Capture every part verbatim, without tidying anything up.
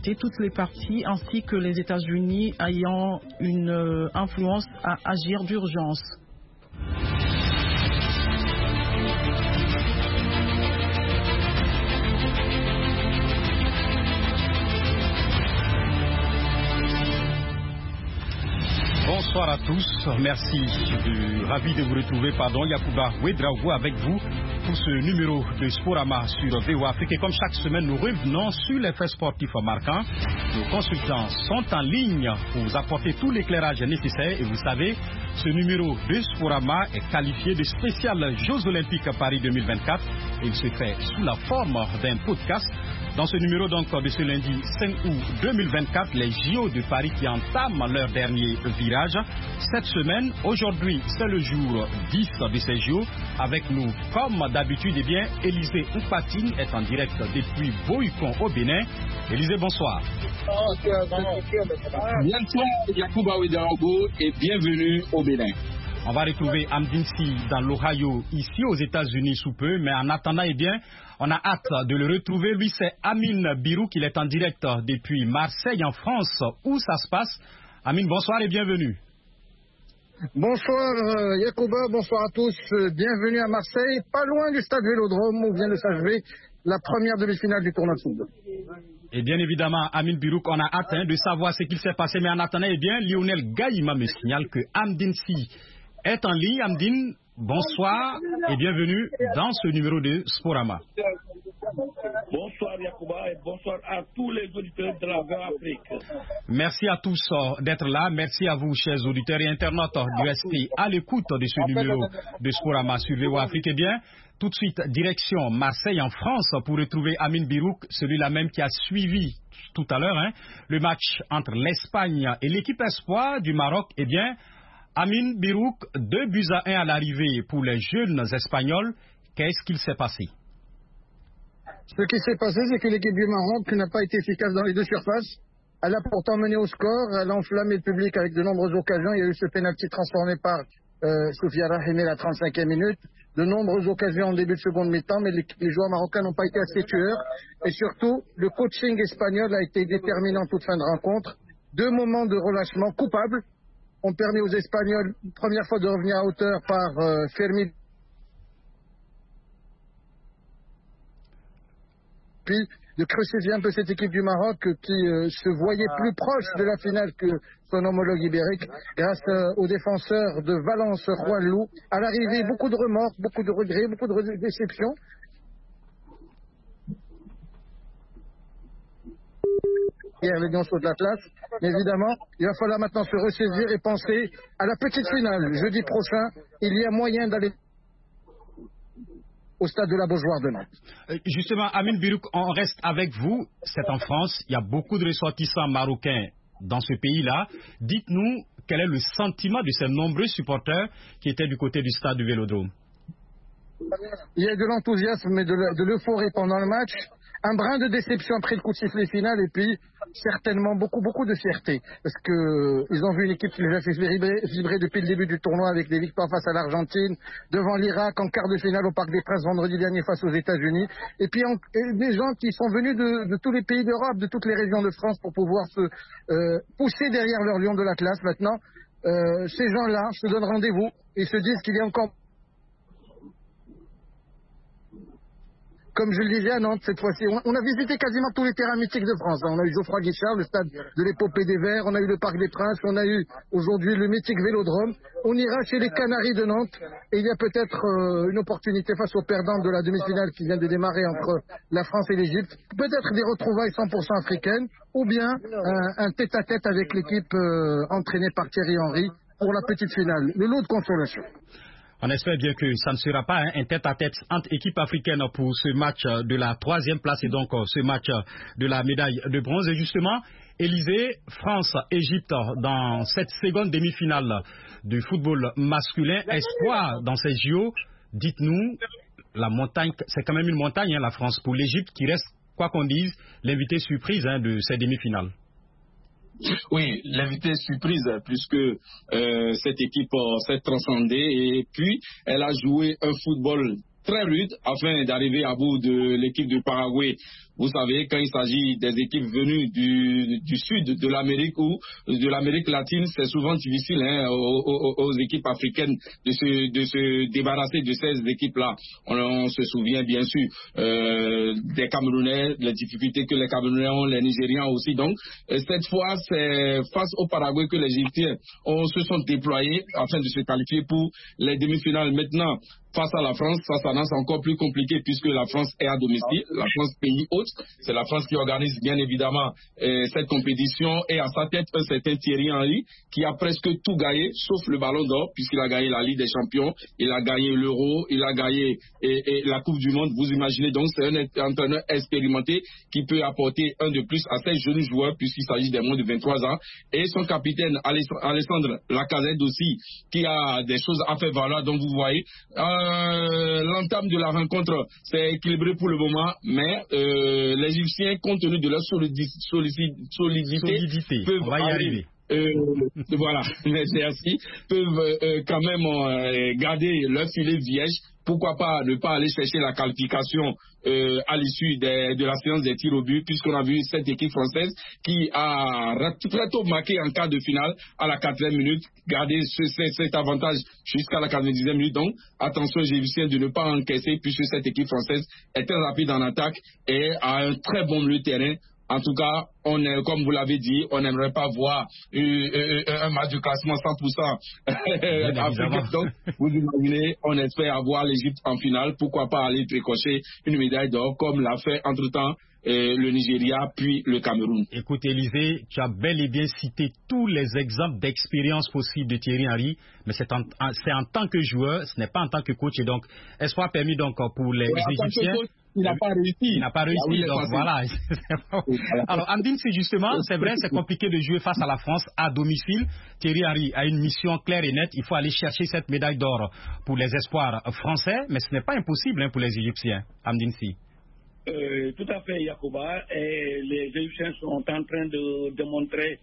écouter toutes les parties ainsi que les États-Unis ayant une euh, influence à agir d'urgence. Bonsoir à tous, merci, de, ravi de vous retrouver, pardon, Yacouba Ouedraogo avec vous pour ce numéro de Sporama sur V O A Afrique. Et comme chaque semaine, nous revenons sur les faits sportifs marquants. Nos consultants sont en ligne pour vous apporter tout l'éclairage nécessaire. Et vous savez, ce numéro de Sporama est qualifié de spécial Jeux Olympiques Paris deux mille vingt-quatre. Et il se fait sous la forme d'un podcast. Dans ce numéro donc de ce lundi cinq août deux mille vingt-quatre, les J O de Paris qui entament leur dernier virage. Cette semaine, aujourd'hui, c'est le jour dix de ces J O. Avec nous, comme d'habitude, eh bien, Élisée Oupatine est en direct depuis Boycon au Bénin. Élisée, bonsoir. Bonsoir, Yacouba Ouedraogo et bienvenue au Bénin. On va retrouver Amdinsi dans l'Ohio, ici aux États-Unis sous peu, mais en attendant, eh bien, on a hâte de le retrouver. Lui, c'est Amine Birouk, il est en direct depuis Marseille, en France, où ça se passe. Amine, bonsoir et bienvenue. Bonsoir euh, Yacouba, bonsoir à tous. Euh, bienvenue à Marseille, pas loin du stade Vélodrome où vient de s'achever la première demi-finale du tournoi de football. Et bien évidemment, Amine Birouk, on a hâte hein, de savoir ce qu'il s'est passé, mais en attendant, eh bien, Lionel Gaïma me signale que Amdinsi est en ligne. Amdine, bonsoir et bienvenue dans ce numéro de Sporama. Bonsoir Yacouba et bonsoir à tous les auditeurs de la V O A Afrique. Merci à tous uh, d'être là. Merci à vous, chers auditeurs et internautes, de rester à l'écoute de ce numéro de Sporama sur V O A Afrique. Eh bien, tout de suite, direction Marseille en France pour retrouver Amine Birouk, celui-là même qui a suivi tout à l'heure hein, le match entre l'Espagne et l'équipe espoir du Maroc. Eh bien, Amine Birouk, deux buts à un à l'arrivée pour les jeunes Espagnols. Qu'est-ce qu'il s'est passé? Ce qui s'est passé, c'est que l'équipe du Maroc n'a pas été efficace dans les deux surfaces. Elle a pourtant mené au score, elle a enflammé le public avec de nombreuses occasions. Il y a eu ce pénalty transformé par euh, Soufia Rahimi à la trente-cinquième minute. De nombreuses occasions en début de seconde mi-temps, mais les, les joueurs marocains n'ont pas été assez tueurs. Et surtout, le coaching espagnol a été déterminant toute fin de rencontre. Deux moments de relâchement coupables ont permis aux Espagnols, une première fois, de revenir à hauteur par euh, Fermi. Puis de crucifier un peu cette équipe du Maroc qui euh, se voyait plus proche de la finale que son homologue ibérique grâce euh, aux défenseurs de Valence, Juan Lou. À l'arrivée, beaucoup de remords, beaucoup de regrets, beaucoup de déceptions. Hier, les Lions sautent de la place. Mais évidemment, il va falloir maintenant se ressaisir et penser à la petite finale. Jeudi prochain, il y a moyen d'aller au stade de la Beaujoire de Nantes. Justement, Amine Birouk, on reste avec vous. C'est en France. Il y a beaucoup de ressortissants marocains dans ce pays-là. Dites-nous quel est le sentiment de ces nombreux supporters qui étaient du côté du stade du Vélodrome. Il y a de l'enthousiasme et de l'euphorie pendant le match. Un brin de déception après le coup de sifflet final et puis certainement beaucoup beaucoup de fierté parce que ils ont vu une équipe qui les a fait vibrer, vibrer depuis le début du tournoi avec des victoires face à l'Argentine, devant l'Irak en quart de finale au Parc des Princes vendredi dernier face aux États-Unis et puis en, et des gens qui sont venus de, de tous les pays d'Europe, de toutes les régions de France pour pouvoir se euh, pousser derrière leur lion de l'Atlas. Maintenant, euh, ces gens-là se donnent rendez-vous et se disent qu'il y a encore, comme je le disais à Nantes cette fois-ci, on, on a visité quasiment tous les terrains mythiques de France. On a eu Geoffroy Guichard, le stade de l'épopée des Verts, on a eu le Parc des Princes, on a eu aujourd'hui le mythique Vélodrome. On ira chez les Canaries de Nantes et il y a peut-être euh, une opportunité face aux perdants de la demi-finale qui vient de démarrer entre la France et l'Égypte. Peut-être des retrouvailles cent pour cent africaines ou bien un, un tête-à-tête avec l'équipe euh, entraînée par Thierry Henry pour la petite finale. Le lot de consolation. On espère bien que ça ne sera pas hein, un tête-à-tête entre équipes africaines pour ce match de la troisième place et donc ce match de la médaille de bronze. Et justement, Élisée, France-Égypte dans cette seconde demi-finale du football masculin. Espoir dans ces J O, dites-nous, la montagne, c'est quand même une montagne, hein, la France, pour l'Égypte qui reste, quoi qu'on dise, l'invité surprise hein, de ces demi-finales. Oui, l'invité surprise, puisque euh, cette équipe euh, s'est transcendée et puis elle a joué un football très rude afin d'arriver à bout de l'équipe du Paraguay Vous savez, quand il s'agit des équipes venues du, du sud de l'Amérique ou de l'Amérique latine, c'est souvent difficile hein, aux, aux, aux équipes africaines de se, de se débarrasser de ces équipes-là. On, on se souvient bien sûr euh, des Camerounais, les difficultés que les Camerounais ont, les Nigérians aussi. Donc, euh, cette fois, c'est face au Paraguay que les Égyptiens ont, se sont déployés afin de se qualifier pour les demi-finales. Maintenant, face à la France, ça s'annonce encore plus compliqué puisque la France est à domicile, la France pays hôte, c'est la France qui organise bien évidemment euh, cette compétition et à sa tête un certain Thierry Henry qui a presque tout gagné sauf le ballon d'or puisqu'il a gagné la Ligue des Champions, il a gagné l'Euro, il a gagné et, et la Coupe du Monde, vous imaginez donc c'est un entraîneur expérimenté qui peut apporter un de plus à ces jeunes joueurs puisqu'il s'agit des moins de vingt-trois ans et son capitaine Alessandre Lacazette aussi qui a des choses à faire valoir donc vous voyez euh, Euh, l'entame de la rencontre c'est équilibré pour le moment, mais euh, les Égyptiens, compte tenu de leur solidi solidi solidité, solidité, peuvent on va y arriver. Euh, voilà, merci, peuvent euh, quand même euh, garder leur filet vierge. Pourquoi pas ne pas aller chercher la qualification euh, à l'issue de la séance des tirs au but, puisqu'on a vu cette équipe française qui a très tôt marqué en quart de finale à la quatrième minute, garder ce, ce, cet avantage jusqu'à la quatre-vingt-dixième minute. Donc, attention aux Égyptiens de ne pas encaisser, puisque cette équipe française est très rapide en attaque et a un très bon milieu de terrain. En tout cas, on est, comme vous l'avez dit, on n'aimerait pas voir euh, euh, un match de classement cent pour cent africain. Donc, vous imaginez, on espère avoir l'Égypte en finale. Pourquoi pas aller décrocher une médaille d'or comme l'a fait entre-temps euh, le Nigeria puis le Cameroun. Écoute, Élisée, tu as bel et bien cité tous les exemples d'expérience possible de Thierry Henry, mais c'est en, en, en tant que joueur, ce n'est pas en tant que coach. Et donc, espoir permis donc pour les ouais, Égyptiens. Il n'a pas réussi. Il n'a pas réussi, oui, donc voilà. Alors, Amdine, c'est justement, c'est vrai, c'est compliqué de jouer face à la France à domicile. Thierry Henry a une mission claire et nette. Il faut aller chercher cette médaille d'or pour les espoirs français, mais ce n'est pas impossible hein, pour les Égyptiens. Amdine, si. Euh, tout à fait, Yacouba. Et les Égyptiens sont en train de démontrer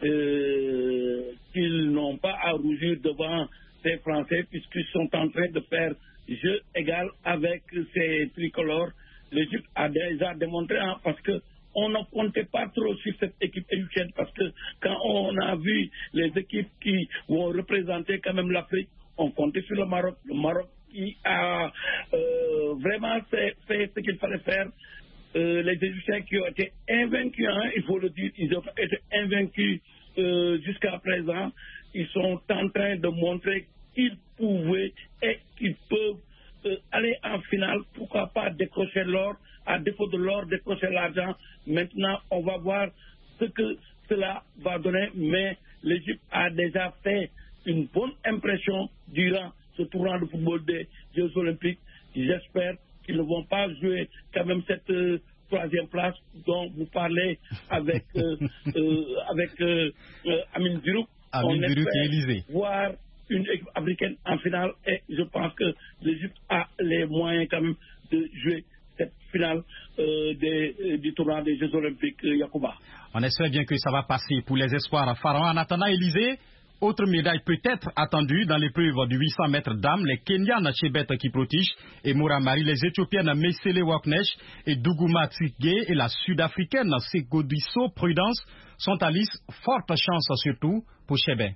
euh, qu'ils n'ont pas à rougir devant ces Français puisqu'ils sont en train de faire jeu égal avec ces tricolores. L'Égypte a déjà démontré hein, parce que on ne comptait pas trop sur cette équipe égyptienne parce que quand on a vu les équipes qui vont représenter quand même l'Afrique, on comptait sur le Maroc. Le Maroc qui a euh, vraiment fait, fait ce qu'il fallait faire. Euh, les Égyptiens qui ont été invaincus, hein, il faut le dire, ils ont été invaincus euh, jusqu'à présent. Ils sont en train de montrer qu'ils pouvaient et qu'ils peuvent euh, aller en finale. Pourquoi pas décrocher l'or, à défaut de l'or, décrocher l'argent. Maintenant, on va voir ce que cela va donner, mais l'Égypte a déjà fait une bonne impression durant ce tournoi de football des Jeux Olympiques. J'espère qu'ils ne vont pas jouer quand même cette euh, troisième place dont vous parlez avec, euh, euh, avec euh, euh, Amine Zirouk. On espère voir une équipe africaine en finale et je pense que l'Égypte a les moyens quand même de jouer cette finale euh, des, euh, du tournoi des Jeux Olympiques, euh, Yacouba. On espère bien que ça va passer pour les espoirs pharaons. En attendant, Élisée, autre médaille peut-être attendue dans l'épreuve du huit cents mètres dames, les Kenyanes Chebet Kiprotich et Mouramari, les Éthiopiennes Mesele Waknesh et Dougouma Tsigé et la Sud-Africaine Segodiso Prudence sont à liste. Forte chance surtout pour Chebet.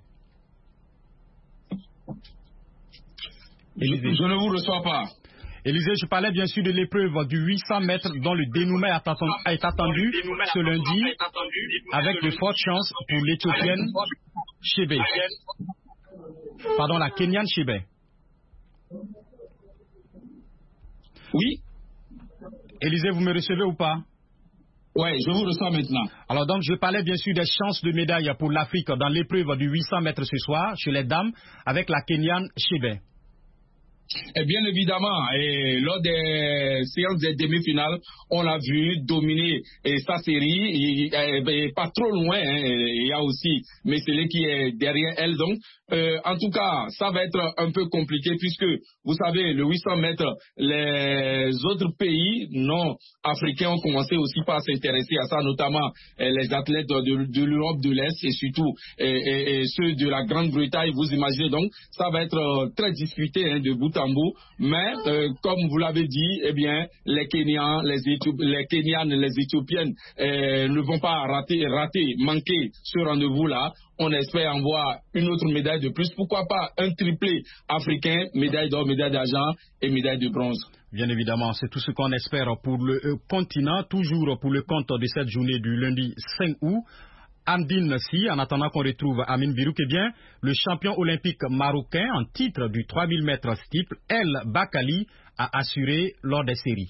Élisée. Je ne vous reçois pas. Élisée, je parlais bien sûr de l'épreuve du huit cents mètres dont le dénouement est attendu ce lundi avec de fortes chances pour l'Éthiopienne Chebet. Pardon, la Kenyane Chebet. Oui. Élisée, vous me recevez ou pas? Oui, je vous reçois maintenant. Alors donc, je parlais bien sûr des chances de médaille pour l'Afrique dans l'épreuve du huit cents mètres ce soir chez les dames avec la Kenyane Chebet. Et bien évidemment, et lors des séances des demi-finales, on l'a vu dominer et sa série, et, et, et pas trop loin. Hein, il y a aussi Mesele qui est derrière elle. Donc, euh, en tout cas, ça va être un peu compliqué puisque, vous savez, le huit cents mètres, les autres pays non africains ont commencé aussi par s'intéresser à ça, notamment euh, les athlètes de, de l'Europe de l'Est et surtout et, et, et ceux de la Grande-Bretagne. Vous imaginez donc, ça va être euh, très disputé hein, de bout bout en bout. Mais euh, comme vous l'avez dit, eh bien, les Kenyans, les, Éthiop les Kenyanes, les Éthiopiennes euh, ne vont pas rater, rater, manquer ce rendez-vous-là. On espère en voir une autre médaille de plus. Pourquoi pas un triplé africain, médaille d'or, médaille d'argent et médaille de bronze. Bien évidemment, c'est tout ce qu'on espère pour le euh, continent, toujours pour le compte de cette journée du lundi cinq août. Amdine Si, en attendant qu'on retrouve Amin Birouk, eh bien, le champion olympique marocain en titre du trois mille mètres steeple, El Bakali, a assuré lors des séries.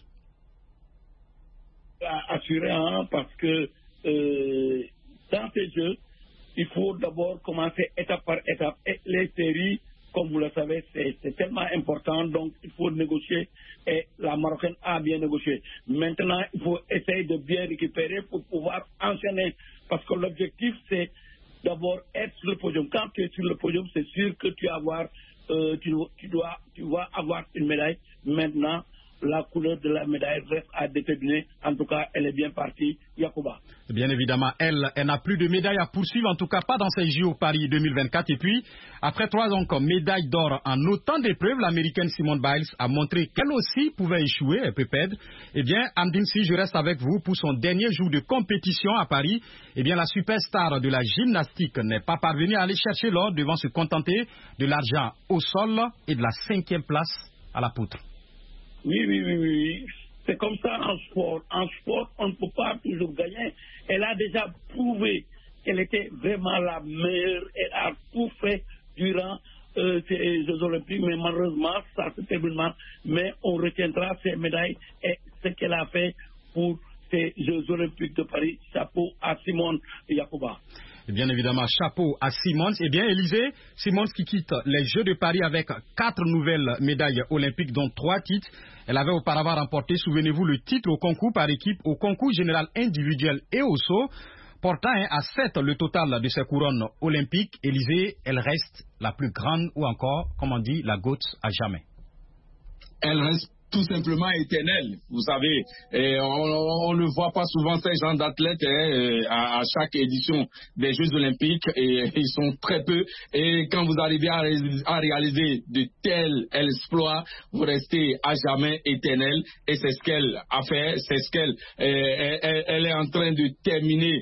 A assuré, hein, parce que euh, dans ces jeux, il faut d'abord commencer étape par étape. Et les séries, comme vous le savez, c'est tellement important, donc il faut négocier. Et la Marocaine a bien négocié. Maintenant, il faut essayer de bien récupérer pour pouvoir enchaîner. Parce que l'objectif, c'est d'abord être sur le podium. Quand tu es sur le podium, c'est sûr que tu, avoir, euh, tu, tu, dois, tu vas avoir une médaille. Maintenant, la couleur de la médaille reste à déterminer. En tout cas, elle est bien partie. Yacouba. Bien évidemment, elle, elle n'a plus de médaille à poursuivre, en tout cas pas dans ces J O Paris deux mille vingt-quatre. Et puis, après trois ans comme médaille d'or en autant d'épreuves, l'américaine Simone Biles a montré qu'elle aussi pouvait échouer, elle peut perdre. Eh bien, Amdine Si, je reste avec vous pour son dernier jour de compétition à Paris. Eh bien, la superstar de la gymnastique n'est pas parvenue à aller chercher l'or, devant se contenter de l'argent au sol et de la cinquième place à la poutre. Oui, oui, oui, oui. C'est comme ça en sport. En sport, on ne peut pas toujours gagner. Elle a déjà prouvé qu'elle était vraiment la meilleure. Elle a tout fait durant euh, ces Jeux Olympiques, mais malheureusement, ça se termine mal. Mais on retiendra ses médailles et ce qu'elle a fait pour ces Jeux Olympiques de Paris. Chapeau à Simone Yacouba. Et bien évidemment, chapeau à Simons. Eh bien, Élisée, Simons qui quitte les Jeux de Paris avec quatre nouvelles médailles olympiques, dont trois titres. Elle avait auparavant remporté, souvenez-vous, le titre au concours par équipe, au concours général individuel et au saut, portant hein, à sept le total de ses couronnes olympiques. Élisée, elle reste la plus grande, ou encore, comme on dit, la GOAT à jamais. Elle reste tout simplement éternel. Vous savez, et on, on ne voit pas souvent ces gens d'athlètes hein, à, à chaque édition des Jeux Olympiques, et ils sont très peu. Et quand vous arrivez à, à réaliser de tels exploits, vous restez à jamais éternel. Et c'est ce qu'elle a fait, c'est ce qu'elle elle, elle est en train de terminer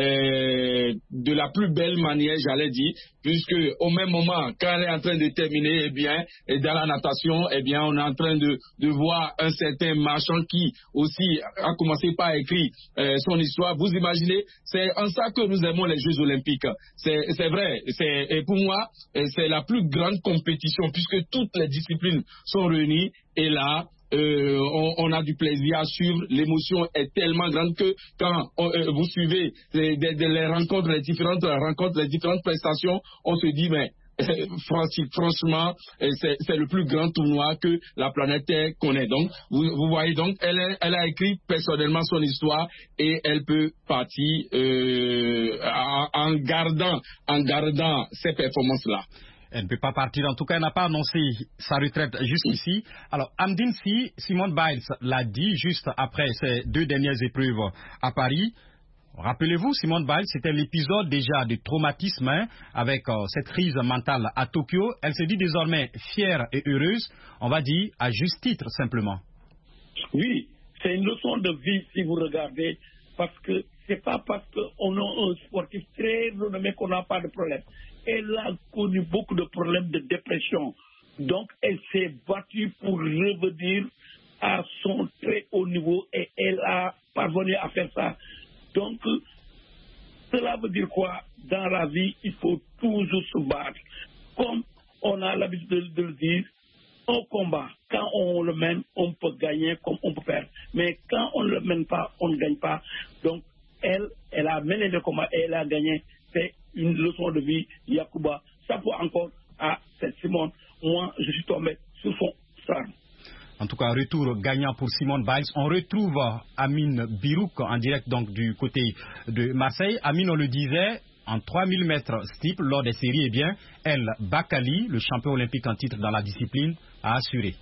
euh, de la plus belle manière, j'allais dire, puisque au même moment, quand elle est en train de terminer, eh bien, et dans la natation, eh bien, on est en train de, de voir un certain Marchand qui aussi a commencé par écrire euh, son histoire. Vous imaginez, c'est en ça que nous aimons les Jeux Olympiques. C'est vrai, et pour moi, c'est la plus grande compétition puisque toutes les disciplines sont réunies et là, Euh, on, on a du plaisir à suivre. L'émotion est tellement grande que quand on, euh, vous suivez les, les, les rencontres, les différentes rencontres, les différentes prestations, on se dit mais euh, franchement c'est le plus grand tournoi que la planète Terre connaît. Donc vous, vous voyez donc elle, est, elle a écrit personnellement son histoire et elle peut partir euh, en, en gardant en gardant ces performances là. Elle ne peut pas partir. En tout cas, elle n'a pas annoncé sa retraite jusqu'ici. Alors, Amdine Si, Simone Biles l'a dit juste après ses deux dernières épreuves à Paris. Rappelez-vous, Simone Biles, c'était l'épisode déjà de traumatisme hein, avec euh, cette crise mentale à Tokyo. Elle se dit désormais fière et heureuse, on va dire à juste titre simplement. Oui, c'est une leçon de vie si vous regardez, parce que c'est pas parce qu'on a un sportif très renommé qu'on n'a pas de problème. Elle a connu beaucoup de problèmes de dépression. Donc, elle s'est battue pour revenir à son très haut niveau et elle a parvenu à faire ça. Donc, cela veut dire quoi? Dans la vie, il faut toujours se battre. Comme on a l'habitude de, de le dire, au combat, quand on le mène, on peut gagner comme on peut perdre. Mais quand on ne le mène pas, on ne gagne pas. Donc, elle, elle a mené le combat et elle a gagné. C'est une leçon de vie, Yacouba. Ça peut encore à cette Simone. Moi, je suis tombé sur son sarme. En tout cas, retour gagnant pour Simone Biles. On retrouve Amin Birouk en direct donc du côté de Marseille. Amin, on le disait, en trois mille mètres steeple lors des séries, eh bien, El Bakali, le champion olympique en titre dans la discipline, a assuré.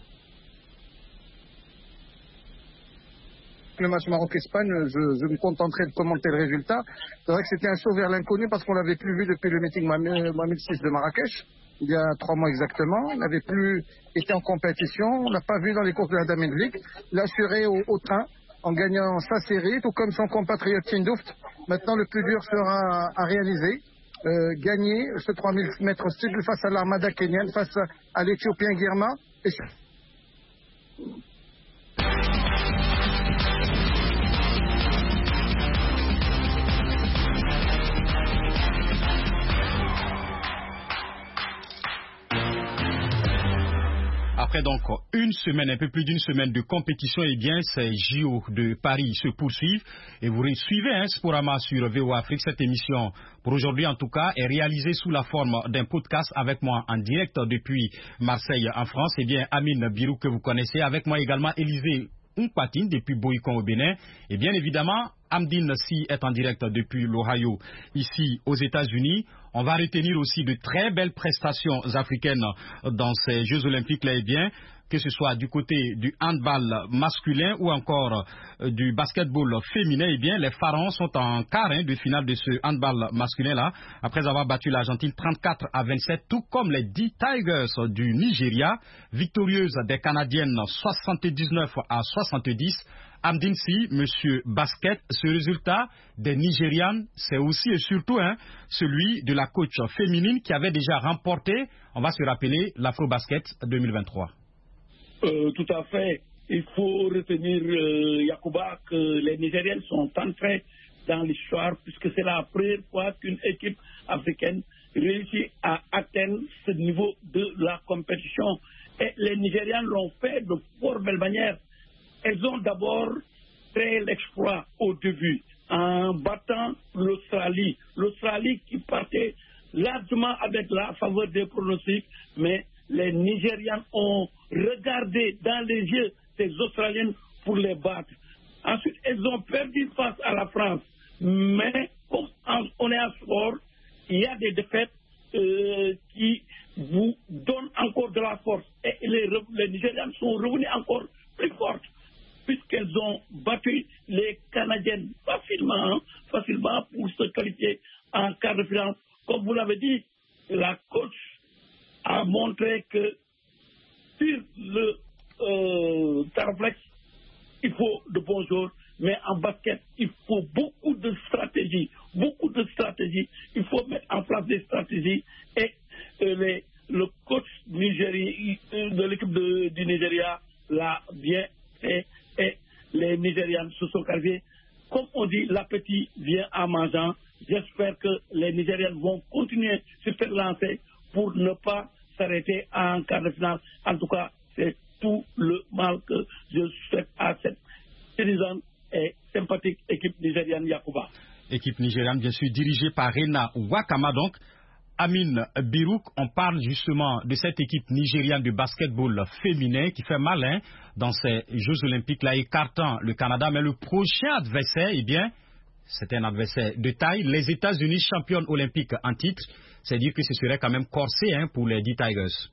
Le match Maroc-Espagne, je, je me contenterai de commenter le résultat. C'est vrai que c'était un saut vers l'inconnu parce qu'on l'avait plus vu depuis le meeting Mohamed six de Marrakech. il y a trois mois exactement. Il n'avait plus été en compétition. On ne l'a pas vu dans les courses de la Diamond League. Il a assuré au, au train en gagnant sa série, tout comme son compatriote Tinduft. Maintenant, le plus dur sera à, à réaliser. Euh, gagner ce trois mille mètres cible face à l'armada kenyane, face à, à l'Éthiopien Girma. Et... Après donc une semaine, un peu plus d'une semaine de compétition, eh bien ces J O de Paris se poursuivent et vous suivez hein, Sporama sur V O A Afrique. Cette émission, pour aujourd'hui en tout cas, est réalisée sous la forme d'un podcast avec moi en direct depuis Marseille en France. Eh bien Amine Birou que vous connaissez, avec moi également Élisée Mpatine depuis Boïkon au Bénin et bien évidemment Amdine Si est en direct depuis l'Ohio ici aux États-Unis. On va retenir aussi de très belles prestations africaines dans ces Jeux Olympiques là, et bien que ce soit du côté du handball masculin ou encore euh, du basketball féminin, eh bien les Pharaons sont en quart hein, de finale de ce handball masculin là, après avoir battu l'Argentine trente-quatre à vingt-sept, tout comme les dix Tigers du Nigeria, victorieuses des Canadiennes soixante-dix-neuf à soixante-dix. Amdine Si, monsieur Basket, ce résultat des Nigérianes, c'est aussi et surtout hein, celui de la coach féminine qui avait déjà remporté, on va se rappeler, l'Afro-Basket deux mille vingt-trois. Euh, tout à fait. Il faut retenir, euh, Yacouba, que les Nigériennes sont entrées dans l'histoire puisque c'est la première fois qu'une équipe africaine réussit à atteindre ce niveau de la compétition. Et les Nigériennes l'ont fait de fort belle manière. Elles ont d'abord fait l'exploit au début en battant l'Australie. L'Australie qui partait largement avec la faveur des pronostics, mais les Nigérians ont regardé dans les yeux ces Australiennes pour les battre. Ensuite, elles ont perdu face à la France. Mais comme on est à sport, il y a des défaites euh, qui vous donnent encore de la force. Et les, les Nigérians sont revenus encore plus fortes, puisqu'elles ont battu les Canadiennes facilement, hein, facilement pour se qualifier en quart de finale. Comme vous l'avez dit, la coach a montré que sur le euh, tarflex, il faut de bons joueurs, mais en basket, il faut beaucoup de stratégie, beaucoup de stratégie. Il faut mettre en place des stratégies et euh, les, le coach Nigéri, de l'équipe de, du Nigeria l'a bien fait et les Nigérians se sont qualifiés. Comme on dit, l'appétit vient en mangeant. J'espère que les Nigérians vont continuer sur cette lancée pour ne pas s'arrêter en quart de finale. En tout cas, c'est tout le mal que je souhaite à cette séduisante et sympathique équipe nigériane Yacouba. Équipe nigériane, bien sûr, dirigée par Rena Wakama. Donc, Amine Birouk, on parle justement de cette équipe nigériane de basketball féminin qui fait malin dans ces Jeux Olympiques-là, écartant le Canada. Mais le prochain adversaire, eh bien, c'est un adversaire de taille. Les États-Unis, championnes olympiques en titre. C'est-à-dire que ce serait quand même corsé hein, pour les dix Tigers.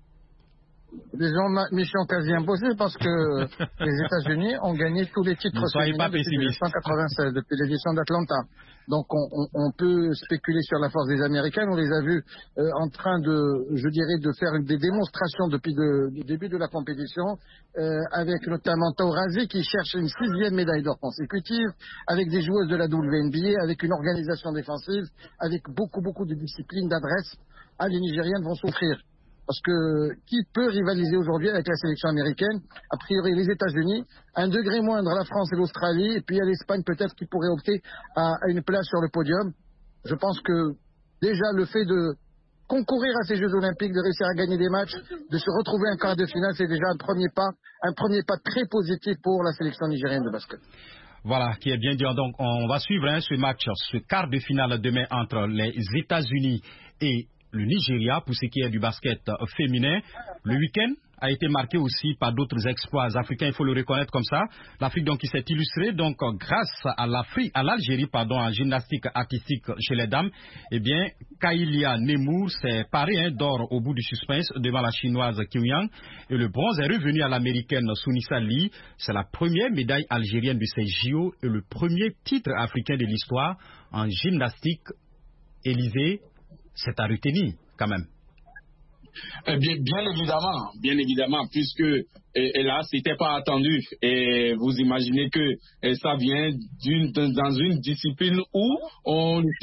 Disons, mission quasi imposée parce que les États-Unis ont gagné tous les titres féminins depuis mille neuf cent quatre-vingt-seize, depuis l'édition d'Atlanta. Donc on, on, on peut spéculer sur la force des Américaines. On les a vus euh, en train de, je dirais, de faire des démonstrations depuis le, le début de la compétition, euh, avec notamment Taurazi qui cherche une sixième médaille d'or consécutive, avec des joueuses de la W N B A, avec une organisation défensive, avec beaucoup beaucoup de discipline, d'adresse. Ah, les Nigériennes vont souffrir. Parce que qui peut rivaliser aujourd'hui avec la sélection américaine? A priori les États-Unis, un degré moindre la France et l'Australie, et puis il y a l'Espagne peut-être qui pourrait opter à, à une place sur le podium. Je pense que déjà le fait de concourir à ces Jeux Olympiques, de réussir à gagner des matchs, de se retrouver en quart de finale, c'est déjà un premier pas, un premier pas très positif pour la sélection nigérienne de basket. Voilà, qui est bien dit. Donc, on va suivre hein, ce match, ce quart de finale demain entre les États-Unis et le Nigeria pour ce qui est du basket féminin. Le week-end a été marqué aussi par d'autres exploits africains, il faut le reconnaître comme ça. L'Afrique donc qui s'est illustrée donc grâce à l'Afrique, à l'Algérie pardon, en gymnastique artistique chez les dames. Eh bien, Kaïlia Nemour s'est parée hein, d'or au bout du suspense devant la chinoise Qiu Yang et le bronze est revenu à l'américaine Sunisa Lee. C'est la première médaille algérienne de ces J O et le premier titre africain de l'histoire en gymnastique. Élisée, c'est à retenir quand même. Eh bien, bien évidemment, bien évidemment, puisque et, et là, c'était pas attendu. Et vous imaginez que et ça vient d'une dans une discipline où on